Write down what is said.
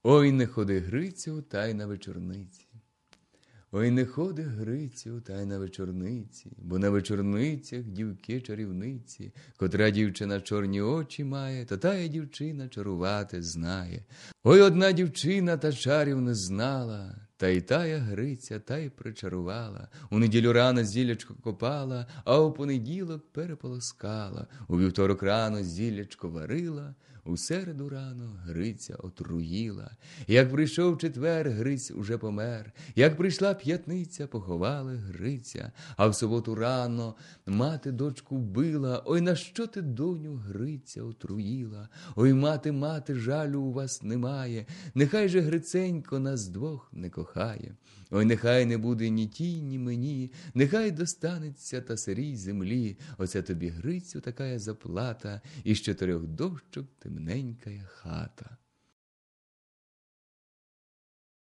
Ой, не ходи, Грицю, та й на вечорниці. Ой, не ходи, Грицю, та й на вечорниці, бо на вечорницях дівки-чарівниці, котра дівчина чорні очі має, то тая дівчина чарувати знає. Ой, одна дівчина та чарів не знала, та й тая Гриця, та й причарувала. У неділю рано зіллячко копала, а у понеділок переполоскала. У вівторок рано зіллячко варила, у середу рано Гриця отруїла. Як прийшов четвер, Гриць уже помер. Як прийшла п'ятниця, поховали Гриця. А в суботу рано мати дочку вбила. Ой, на що ти, доню, Гриця отруїла? Ой, мати, мати, жалю у вас немає. Нехай же Гриценько нас двох не кохає. Ой, нехай не буде ні тій, ні мені, нехай достанеться та сирій землі. Оце тобі, Грицю, такая заплата, із 4 дощок темненькая хата.